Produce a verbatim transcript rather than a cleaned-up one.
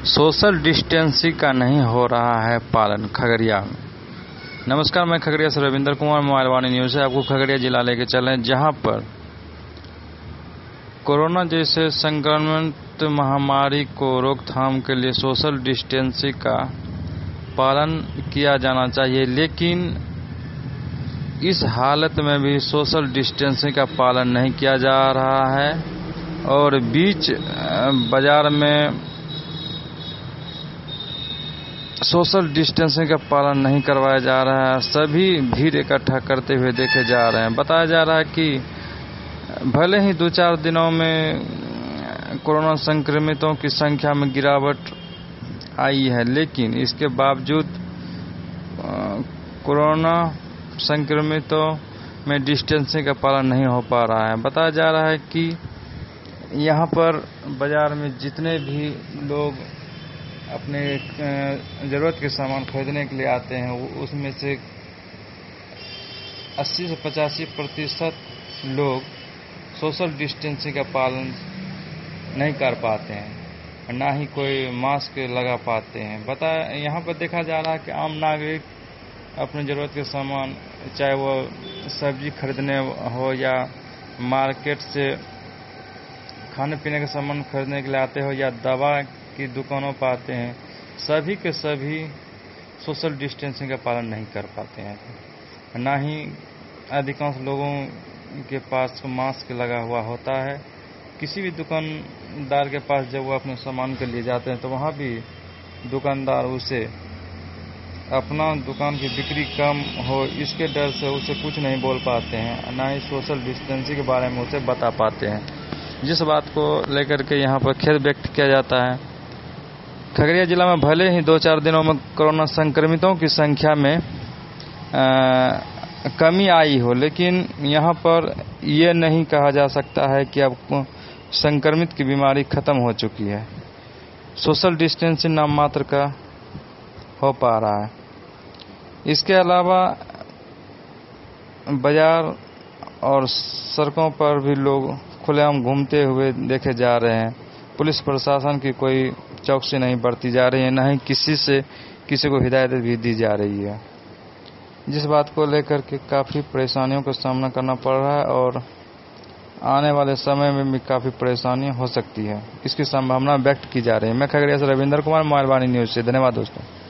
Social distancing का नहीं हो रहा है पालन खगड़िया में। नमस्कार, मैं खगड़िया से रविंद्र कुमार, मोबाइल वाणी न्यूज से आपको खगड़िया जिला लेके चले, जहां पर कोरोना जैसे संक्रमित महामारी को रोकथाम के लिए सोशल डिस्टेंसिंग का पालन किया जाना चाहिए, लेकिन इस हालत में भी सोशल डिस्टेंसिंग का पालन नहीं किया जा रहा है और बीच बाजार में सोशल डिस्टेंसिंग का पालन नहीं करवाया जा रहा है। सभी भीड़ इकट्ठा करते हुए देखे जा रहे हैं। बताया जा रहा है कि भले ही दो चार दिनों में कोरोना संक्रमितों की संख्या में गिरावट आई है, लेकिन इसके बावजूद कोरोना संक्रमितों में डिस्टेंसिंग का पालन नहीं हो पा रहा है। बताया जा रहा है कि यहाँ पर बाजार में जितने भी लोग अपने ज़रूरत के सामान खरीदने के लिए आते हैं, उसमें से अस्सी से पचासी प्रतिशत लोग सोशल डिस्टेंसिंग का पालन नहीं कर पाते हैं, ना ही कोई मास्क लगा पाते हैं। बता यहाँ पर देखा जा रहा है कि आम नागरिक अपने ज़रूरत के सामान, चाहे वो सब्जी खरीदने हो या मार्केट से खाने पीने का सामान खरीदने के लिए आते हो या दवा की दुकानों पर आते हैं, सभी के सभी सोशल डिस्टेंसिंग का पालन नहीं कर पाते हैं। ना ही अधिकांश लोगों के पास मास्क लगा हुआ होता है। किसी भी दुकानदार के पास जब वो अपने सामान के लिए जाते हैं तो वहाँ भी दुकानदार उसे अपना दुकान की बिक्री कम हो, इसके डर से उसे कुछ नहीं बोल पाते हैं, ना ही सोशल डिस्टेंसिंग के बारे में उसे बता पाते हैं। जिस बात को लेकर के यहाँ पर खेद व्यक्त किया जाता है। खगड़िया जिला में भले ही दो चार दिनों में कोरोना संक्रमितों की संख्या में आ, कमी आई हो, लेकिन यहाँ पर यह नहीं कहा जा सकता है कि अब संक्रमित की बीमारी खत्म हो चुकी है। सोशल डिस्टेंसिंग नाम मात्र का हो पा रहा है। इसके अलावा बाजार और सड़कों पर भी लोग खुलेआम घूमते हुए देखे जा रहे हैं। पुलिस प्रशासन की कोई चौकसी नहीं बरती जा रही है, न ही किसी से किसी को हिदायत भी दी जा रही है, जिस बात को लेकर के काफ़ी परेशानियों का सामना करना पड़ रहा है और आने वाले समय में भी काफ़ी परेशानियां हो सकती है। इसकी संभावना व्यक्त की जा रही है। मैं खगड़िया से रविंद्र कुमार, मोबाइल वाणी न्यूज से। धन्यवाद दोस्तों।